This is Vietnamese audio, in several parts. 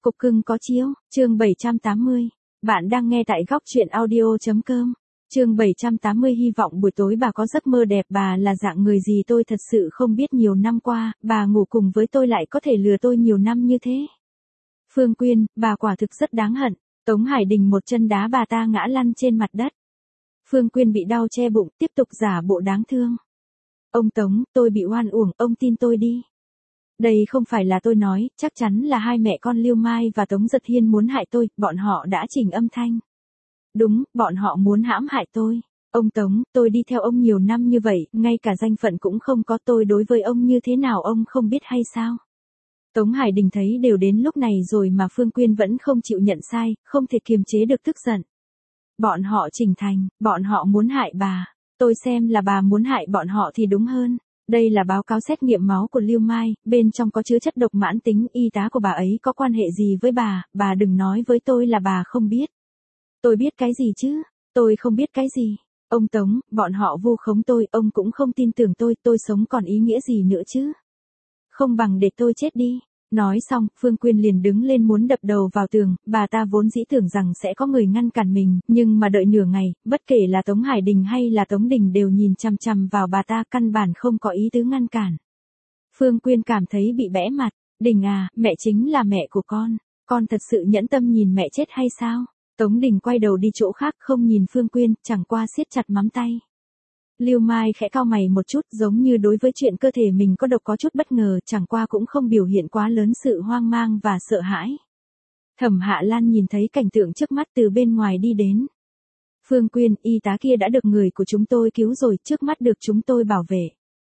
Cục cưng có chiếu, chương 780. Bạn đang nghe tại góc truyện audio.com. Chương 780 hy vọng buổi tối bà có giấc mơ đẹp. Bà là dạng người gì tôi thật sự không biết, nhiều năm qua, bà ngủ cùng với tôi lại có thể lừa tôi nhiều năm như thế. Phương Quyên, bà quả thực rất đáng hận. Tống Hải Đình một chân đá bà ta ngã lăn trên mặt đất. Phương Quyên bị đau che bụng, tiếp tục giả bộ đáng thương. Ông Tống, tôi bị oan uổng, ông tin tôi đi. Đây không phải là tôi nói, chắc chắn là hai mẹ con Liêu Mai và Tống Giật Hiên muốn hại tôi, bọn họ đã chỉnh âm thanh. Đúng, bọn họ muốn hãm hại tôi. Ông Tống, tôi đi theo ông nhiều năm như vậy, ngay cả danh phận cũng không có, tôi đối với ông như thế nào ông không biết hay sao? Tống Hải Đình thấy đều đến lúc này rồi mà Phương Quyên vẫn không chịu nhận sai, không thể kiềm chế được tức giận. Bọn họ chỉnh thành, bọn họ muốn hại bà. Tôi xem là bà muốn hại bọn họ thì đúng hơn. Đây là báo cáo xét nghiệm máu của Liêu Mai, bên trong có chứa chất độc mãn tính, y tá của bà ấy có quan hệ gì với bà đừng nói với tôi là bà không biết. Tôi biết cái gì chứ, tôi không biết cái gì. Ông Tống, bọn họ vu khống tôi, ông cũng không tin tưởng tôi sống còn ý nghĩa gì nữa chứ. Không bằng để tôi chết đi. Nói xong, Phương Quyên liền đứng lên muốn đập đầu vào tường, bà ta vốn dĩ tưởng rằng sẽ có người ngăn cản mình, nhưng mà đợi nửa ngày, bất kể là Tống Hải Đình hay là Tống Đình đều nhìn chằm chằm vào bà ta, căn bản không có ý tứ ngăn cản. Phương Quyên cảm thấy bị bẽ mặt. Đình à, mẹ chính là mẹ của con thật sự nhẫn tâm nhìn mẹ chết hay sao? Tống Đình quay đầu đi chỗ khác không nhìn Phương Quyên, chẳng qua siết chặt mắm tay. Liêu Mai khẽ cau mày một chút, giống như đối với chuyện cơ thể mình có độc có chút bất ngờ, chẳng qua cũng không biểu hiện quá lớn sự hoang mang và sợ hãi. Thẩm Hạ Lan nhìn thấy cảnh tượng trước mắt từ bên ngoài đi đến. Phương Quyên, y tá kia đã được người của chúng tôi cứu rồi, trước mắt được chúng tôi bảo vệ.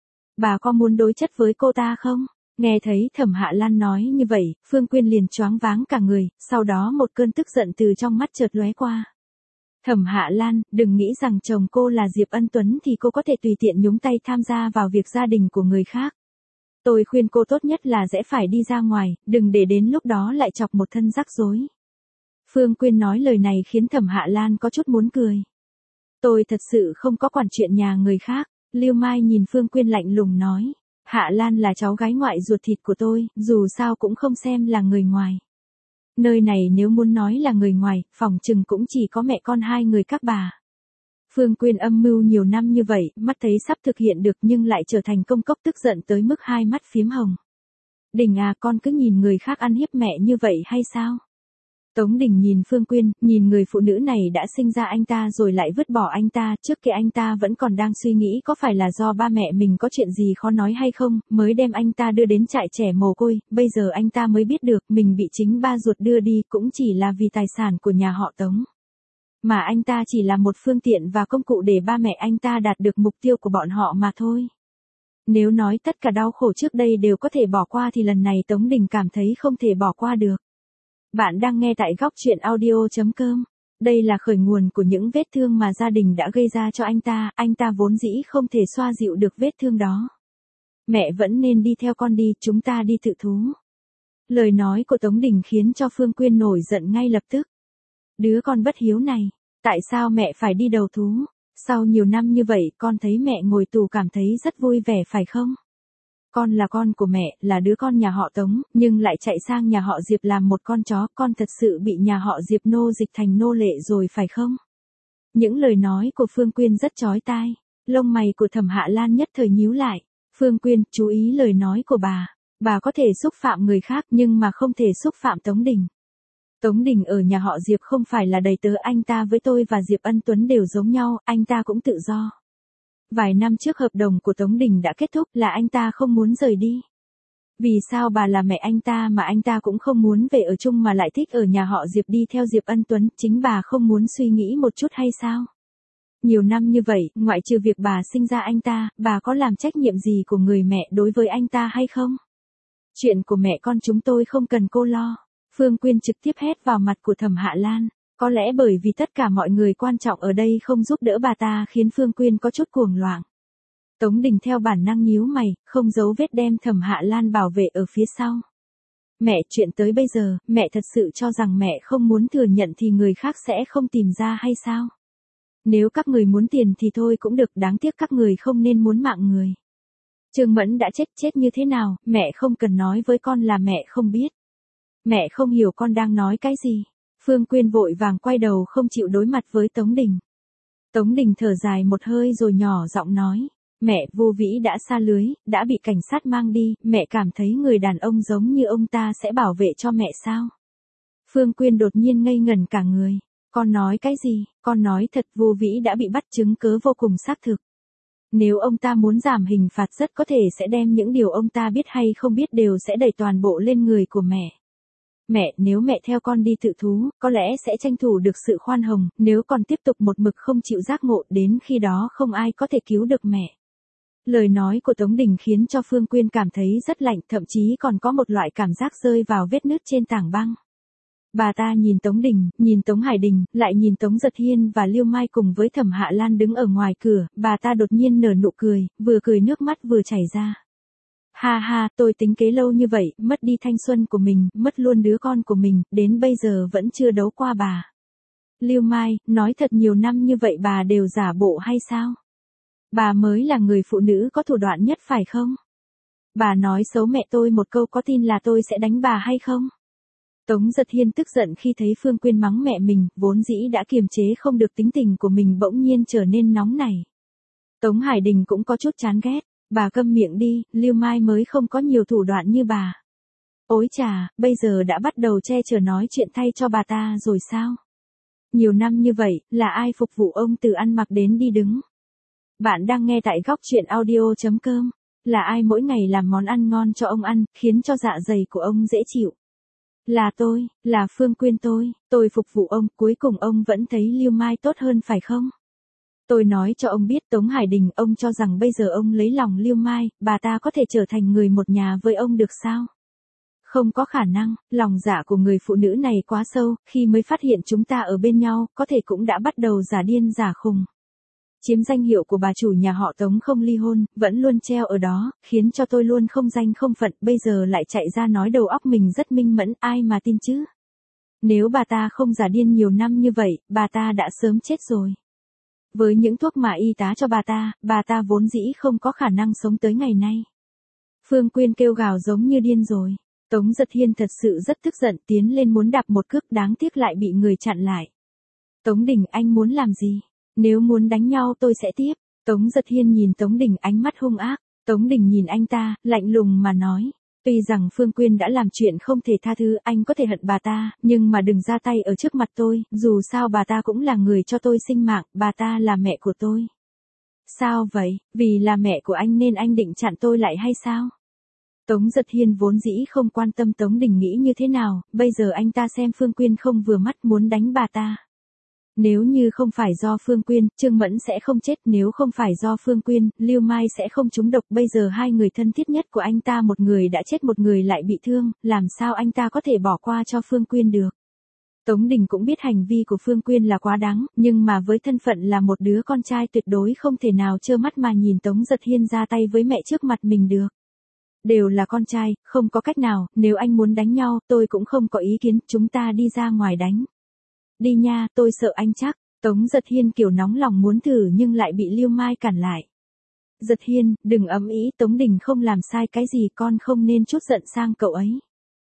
Bà có muốn đối chất với cô ta không? Nghe thấy Thẩm Hạ Lan nói như vậy, Phương Quyên liền choáng váng cả người, sau đó một cơn tức giận từ trong mắt chợt lóe qua. Thẩm Hạ Lan, đừng nghĩ rằng chồng cô là Diệp Ân Tuấn thì cô có thể tùy tiện nhúng tay tham gia vào việc gia đình của người khác. Tôi khuyên cô tốt nhất là sẽ phải đi ra ngoài, đừng để đến lúc đó lại chọc một thân rắc rối. Phương Quyên nói lời này khiến Thẩm Hạ Lan có chút muốn cười. Tôi thật sự không có quản chuyện nhà người khác. Liêu Mai nhìn Phương Quyên lạnh lùng nói. Hạ Lan là cháu gái ngoại ruột thịt của tôi, dù sao cũng không xem là người ngoài. Nơi này nếu muốn nói là người ngoài, phòng chừng cũng chỉ có mẹ con hai người các bà. Phương Quyên âm mưu nhiều năm như vậy, mắt thấy sắp thực hiện được nhưng lại trở thành công cốc, tức giận tới mức hai mắt phiếm hồng. Đình à, con cứ nhìn người khác ăn hiếp mẹ như vậy hay sao? Tống Đình nhìn Phương Quyên, nhìn người phụ nữ này đã sinh ra anh ta rồi lại vứt bỏ anh ta, trước kia anh ta vẫn còn đang suy nghĩ có phải là do ba mẹ mình có chuyện gì khó nói hay không, mới đem anh ta đưa đến trại trẻ mồ côi, bây giờ anh ta mới biết được mình bị chính ba ruột đưa đi cũng chỉ là vì tài sản của nhà họ Tống. Mà anh ta chỉ là một phương tiện và công cụ để ba mẹ anh ta đạt được mục tiêu của bọn họ mà thôi. Nếu nói tất cả đau khổ trước đây đều có thể bỏ qua thì lần này Tống Đình cảm thấy không thể bỏ qua được. Bạn đang nghe tại góc truyện audio.com. Đây là khởi nguồn của những vết thương mà gia đình đã gây ra cho anh ta vốn dĩ không thể xoa dịu được vết thương đó. Mẹ vẫn nên đi theo con đi, chúng ta đi tự thú. Lời nói của Tống Đình khiến cho Phương Quyên nổi giận ngay lập tức. Đứa con bất hiếu này, tại sao mẹ phải đi đầu thú? Sau nhiều năm như vậy con thấy mẹ ngồi tù cảm thấy rất vui vẻ phải không? Con là con của mẹ, là đứa con nhà họ Tống, nhưng lại chạy sang nhà họ Diệp làm một con chó, con thật sự bị nhà họ Diệp nô dịch thành nô lệ rồi phải không? Những lời nói của Phương Quyên rất chói tai, lông mày của Thẩm Hạ Lan nhất thời nhíu lại. Phương Quyên, chú ý lời nói của bà có thể xúc phạm người khác nhưng mà không thể xúc phạm Tống Đình. Tống Đình ở nhà họ Diệp không phải là đầy tớ, anh ta với tôi và Diệp Ân Tuấn đều giống nhau, anh ta cũng tự do. Vài năm trước hợp đồng của Tống Đình đã kết thúc là anh ta không muốn rời đi. Vì sao bà là mẹ anh ta mà anh ta cũng không muốn về ở chung mà lại thích ở nhà họ Diệp đi theo Diệp Ân Tuấn, chính bà không muốn suy nghĩ một chút hay sao? Nhiều năm như vậy, ngoại trừ việc bà sinh ra anh ta, bà có làm trách nhiệm gì của người mẹ đối với anh ta hay không? Chuyện của mẹ con chúng tôi không cần cô lo. Phương Quyên trực tiếp hét vào mặt của Thẩm Hạ Lan. Có lẽ bởi vì tất cả mọi người quan trọng ở đây không giúp đỡ bà ta khiến Phương Quyên có chút cuồng loạn. Tống Đình theo bản năng nhíu mày, không giấu vết đem Thẩm Hạ Lan bảo vệ ở phía sau. Mẹ, chuyện tới bây giờ, mẹ thật sự cho rằng mẹ không muốn thừa nhận thì người khác sẽ không tìm ra hay sao? Nếu các người muốn tiền thì thôi cũng được, đáng tiếc các người không nên muốn mạng người. Trương Mẫn đã chết như thế nào, mẹ không cần nói với con là mẹ không biết. Mẹ không hiểu con đang nói cái gì. Phương Quyên vội vàng quay đầu không chịu đối mặt với Tống Đình. Tống Đình thở dài một hơi rồi nhỏ giọng nói. Mẹ, Vô Vĩ đã sa lưới, đã bị cảnh sát mang đi, mẹ cảm thấy người đàn ông giống như ông ta sẽ bảo vệ cho mẹ sao? Phương Quyên đột nhiên ngây ngẩn cả người. Con nói cái gì? Con nói thật, Vô Vĩ đã bị bắt, chứng cớ vô cùng xác thực. Nếu ông ta muốn giảm hình phạt rất có thể sẽ đem những điều ông ta biết hay không biết đều sẽ đẩy toàn bộ lên người của mẹ. Mẹ, nếu mẹ theo con đi tự thú, có lẽ sẽ tranh thủ được sự khoan hồng, nếu con tiếp tục một mực không chịu giác ngộ, đến khi đó không ai có thể cứu được mẹ. Lời nói của Tống Đình khiến cho Phương Quyên cảm thấy rất lạnh, thậm chí còn có một loại cảm giác rơi vào vết nứt trên tảng băng. Bà ta nhìn Tống Đình, nhìn Tống Hải Đình, lại nhìn Tống Giật Hiên và Liêu Mai cùng với Thẩm Hạ Lan đứng ở ngoài cửa, bà ta đột nhiên nở nụ cười, vừa cười nước mắt vừa chảy ra. Ha ha, tôi tính kế lâu như vậy, mất đi thanh xuân của mình, mất luôn đứa con của mình, đến bây giờ vẫn chưa đấu qua bà. Liêu Mai, nói thật nhiều năm như vậy bà đều giả bộ hay sao? Bà mới là người phụ nữ có thủ đoạn nhất phải không? Bà nói xấu mẹ tôi một câu có tin là tôi sẽ đánh bà hay không? Tống Giật Hiên tức giận khi thấy Phương Quyên mắng mẹ mình, vốn dĩ đã kiềm chế không được tính tình của mình bỗng nhiên trở nên nóng nảy. Tống Hải Đình cũng có chút chán ghét, bà câm miệng đi, Liêu Mai mới không có nhiều thủ đoạn như bà. Ôi chà, bây giờ đã bắt đầu che chở nói chuyện thay cho bà ta rồi sao? Nhiều năm như vậy, là ai phục vụ ông từ ăn mặc đến đi đứng? Bạn đang nghe tại góc truyện audio.com. Là ai mỗi ngày làm món ăn ngon cho ông ăn, khiến cho dạ dày của ông dễ chịu? Là tôi, là Phương Quyên tôi phục vụ ông, cuối cùng ông vẫn thấy Liêu Mai tốt hơn phải không? Tôi nói cho ông biết Tống Hải Đình, ông cho rằng bây giờ ông lấy lòng Liêu Mai, bà ta có thể trở thành người một nhà với ông được sao? Không có khả năng, lòng dạ của người phụ nữ này quá sâu, khi mới phát hiện chúng ta ở bên nhau, có thể cũng đã bắt đầu giả điên giả khùng. Chiếm danh hiệu của bà chủ nhà họ Tống không ly hôn, vẫn luôn treo ở đó, khiến cho tôi luôn không danh không phận, bây giờ lại chạy ra nói đầu óc mình rất minh mẫn, ai mà tin chứ? Nếu bà ta không giả điên nhiều năm như vậy, bà ta đã sớm chết rồi. Với những thuốc mà y tá cho bà ta vốn dĩ không có khả năng sống tới ngày nay. Phương Quyên kêu gào giống như điên rồi. Tống Giật Hiên thật sự rất tức giận, tiến lên muốn đạp một cước, đáng tiếc lại bị người chặn lại. Tống Đình, anh muốn làm gì? Nếu muốn đánh nhau tôi sẽ tiếp. Tống Giật Hiên nhìn Tống Đình ánh mắt hung ác. Tống Đình nhìn anh ta, lạnh lùng mà nói. Tuy rằng Phương Quyên đã làm chuyện không thể tha thứ, anh có thể hận bà ta, nhưng mà đừng ra tay ở trước mặt tôi, dù sao bà ta cũng là người cho tôi sinh mạng, bà ta là mẹ của tôi. Sao vậy, vì là mẹ của anh nên anh định chặn tôi lại hay sao? Tống Giật Hiên vốn dĩ không quan tâm Tống Đình nghĩ như thế nào, bây giờ anh ta xem Phương Quyên không vừa mắt muốn đánh bà ta. Nếu như không phải do Phương Quyên, Trương Mẫn sẽ không chết, nếu không phải do Phương Quyên, Liêu Mai sẽ không trúng độc, bây giờ hai người thân thiết nhất của anh ta một người đã chết một người lại bị thương, làm sao anh ta có thể bỏ qua cho Phương Quyên được. Tống Đình cũng biết hành vi của Phương Quyên là quá đáng, nhưng mà với thân phận là một đứa con trai tuyệt đối không thể nào trơ mắt mà nhìn Tống Giật Hiên ra tay với mẹ trước mặt mình được. Đều là con trai, không có cách nào, nếu anh muốn đánh nhau, tôi cũng không có ý kiến, chúng ta đi ra ngoài đánh. Đi nha, tôi sợ anh chắc. Tống Giật Hiên kiểu nóng lòng muốn thử nhưng lại bị Liêu Mai cản lại. Giật Hiên, đừng ấm ý, Tống Đình không làm sai cái gì, con không nên trút giận sang cậu ấy.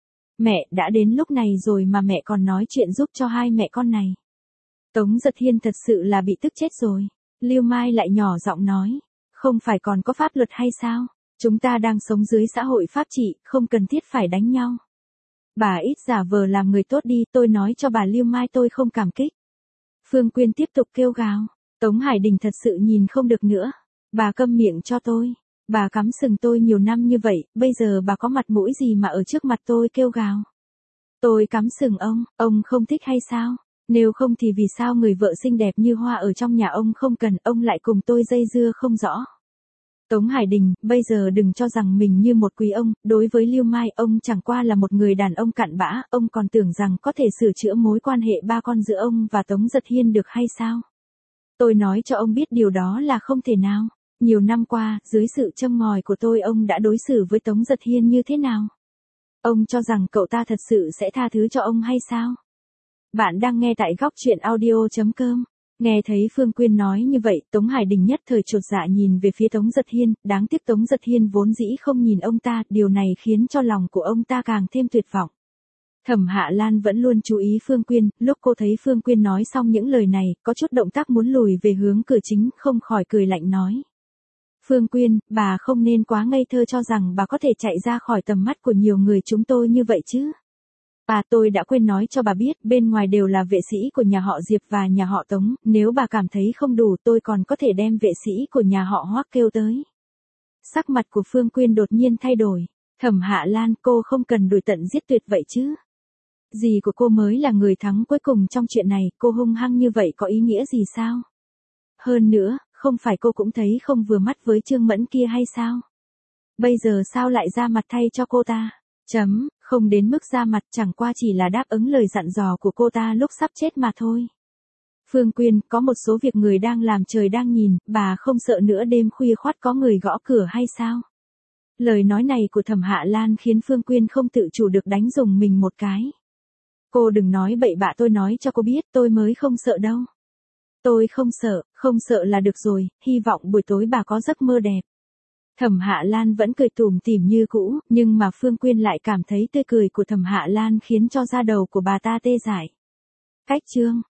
Mẹ, đã đến lúc này rồi mà mẹ còn nói chuyện giúp cho hai mẹ con này. Tống Giật Hiên thật sự là bị tức chết rồi. Liêu Mai lại nhỏ giọng nói. Không phải còn có pháp luật hay sao? Chúng ta đang sống dưới xã hội pháp trị, không cần thiết phải đánh nhau. Bà ít giả vờ làm người tốt đi, tôi nói cho bà Liêu Mai tôi không cảm kích. Phương Quyên tiếp tục kêu gào. Tống Hải Đình thật sự nhìn không được nữa. Bà câm miệng cho tôi. Bà cắm sừng tôi nhiều năm như vậy, bây giờ bà có mặt mũi gì mà ở trước mặt tôi kêu gào. Tôi cắm sừng ông không thích hay sao? Nếu không thì vì sao người vợ xinh đẹp như hoa ở trong nhà ông không cần, ông lại cùng tôi dây dưa không rõ. Tống Hải Đình, bây giờ đừng cho rằng mình như một quý ông, đối với Liêu Mai, ông chẳng qua là một người đàn ông cặn bã, ông còn tưởng rằng có thể sửa chữa mối quan hệ ba con giữa ông và Tống Giật Hiên được hay sao? Tôi nói cho ông biết điều đó là không thể nào. Nhiều năm qua, dưới sự châm ngòi của tôi ông đã đối xử với Tống Giật Hiên như thế nào? Ông cho rằng cậu ta thật sự sẽ tha thứ cho ông hay sao? Bạn đang nghe tại góc truyện audio.com. Nghe thấy Phương Quyên nói như vậy, Tống Hải Đình nhất thời chột dạ nhìn về phía Tống Giật Hiên, đáng tiếc Tống Giật Hiên vốn dĩ không nhìn ông ta, điều này khiến cho lòng của ông ta càng thêm tuyệt vọng. Thẩm Hạ Lan vẫn luôn chú ý Phương Quyên, lúc cô thấy Phương Quyên nói xong những lời này, có chút động tác muốn lùi về hướng cửa chính, không khỏi cười lạnh nói. Phương Quyên, bà không nên quá ngây thơ cho rằng bà có thể chạy ra khỏi tầm mắt của nhiều người chúng tôi như vậy chứ. Tôi đã quên nói cho bà biết, bên ngoài đều là vệ sĩ của nhà họ Diệp và nhà họ Tống, nếu bà cảm thấy không đủ tôi còn có thể đem vệ sĩ của nhà họ Hoắc kêu tới. Sắc mặt của Phương Quyên đột nhiên thay đổi. Thẩm Hạ Lan, cô không cần đuổi tận giết tuyệt vậy chứ. Dì của cô mới là người thắng cuối cùng trong chuyện này, cô hung hăng như vậy có ý nghĩa gì sao? Hơn nữa, không phải cô cũng thấy không vừa mắt với Trương Mẫn kia hay sao? Bây giờ sao lại ra mặt thay cho cô ta? Không đến mức ra mặt, chẳng qua chỉ là đáp ứng lời dặn dò của cô ta lúc sắp chết mà thôi. Phương Quyên, có một số việc người đang làm trời đang nhìn, bà không sợ nữa đêm khuya khoắt có người gõ cửa hay sao? Lời nói này của Thẩm Hạ Lan khiến Phương Quyên không tự chủ được đánh rùng mình một cái. Cô đừng nói bậy bạ, tôi nói cho cô biết tôi mới không sợ đâu. Tôi không sợ là được rồi, hy vọng buổi tối bà có giấc mơ đẹp. Thẩm Hạ Lan vẫn cười tủm tỉm như cũ, nhưng mà Phương Quyên lại cảm thấy tươi cười của Thẩm Hạ Lan khiến cho da đầu của bà ta tê dại. Cách chương